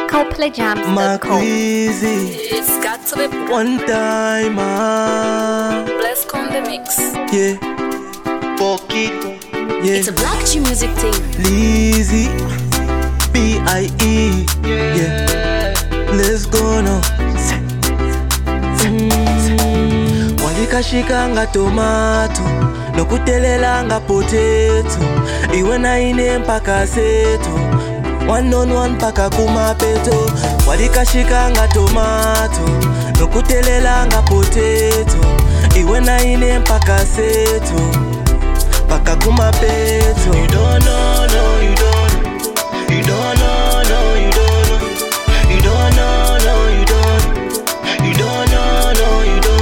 CoPlayJams.com. Macqueezy, It's got to be one time, Blessed on the mix. yeah, Pocket, yeah, It's a Black G music thing. Lizzy, B.I.E, yeah, let's go now. Walikashikanga tomato, nokutelelanga potato, iwe na ine mpaka seto, one on one paka kumapeto. Walikashikanga tomato, nokutelelanga potato, iwe na ine mpaka seto, paka kumapeto. You don't know, no, you don't. You don't know, no, you don't. You don't know, no, you don't. You don't know, no, you don't.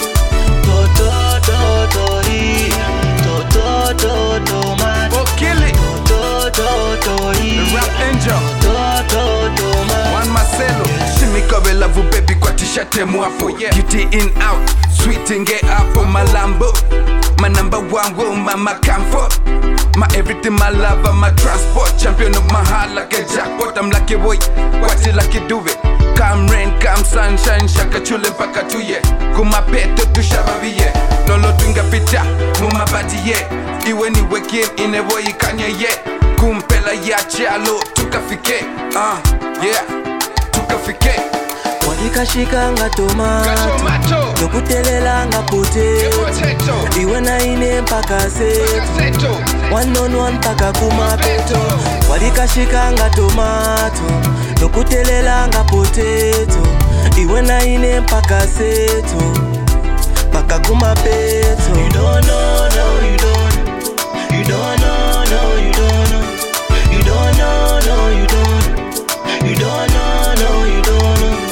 One Marcelo, Shimmy love baby kwa t-shirt mwapo. Beauty in out, sweet and get up on my Lambo. My number one woman, my comfort. My everything, my lover, my transport. Champion of my heart like a jackpot. I'm lucky boy, watch it like you do it. Come rain, come sunshine, shaka chule mpaka tuye. Kumapeto tushabaviye. Lolo twinga picha, mumabati ye. Iwe ni weekend, inevo ikanye ye. Kumpela ya chalo, tukafike. Yeah, tukafike. Walikashikanga tomato, nokutelelanga potato, iwe na ine mpaka seto, one on one paka kumapeto. Walikashikanga tomato, nokutelelanga potato, iwe na ine mpaka seto, paka kumapeto. You don't know, no, you don't. You don't know, no, you don't. You don't know, no, you don't. You don't know, no, you don't.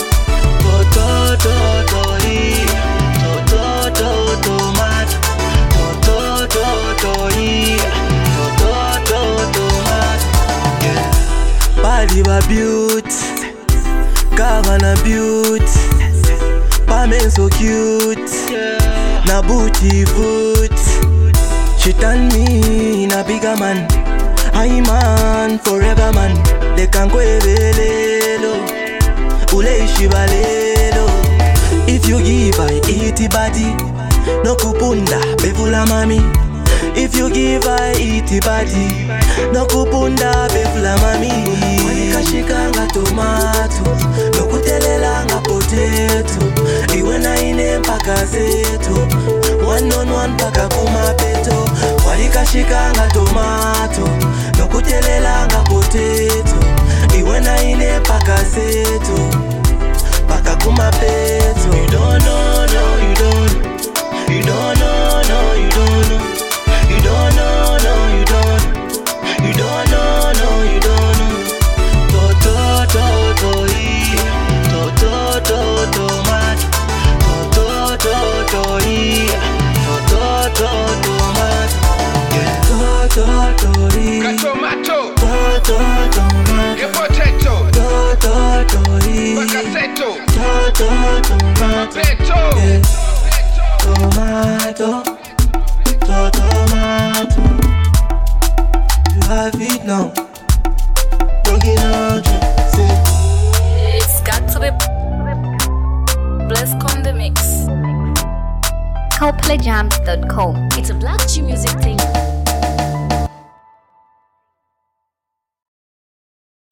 Body wa beauty, Kavana beauty, Pamen so cute, na booty foot. She turn me in a bigger man, I man forever man. They can go evelelo, ule ishibalelo. If you give I eat it body, no kupunda bevula mami. If you give I eat it body, no kupunda bevula mami. Walikashikanga tomato, no kutelelanga potato, iwe na ine mpaka seto, one on one paka kumapeto. Walikashikanga tomato, no kutelelanga potato, iwe na ine mpaka seto, paka kumapeto. You don't know, no, you don't. You don't know, no, you don't. You don't know, no, you don't. You don't know, no, you don't. Tomato, you have it now. Looking out, It's got to be Blessed on the mix. CoPlayJams.com. It's a Black G music thing.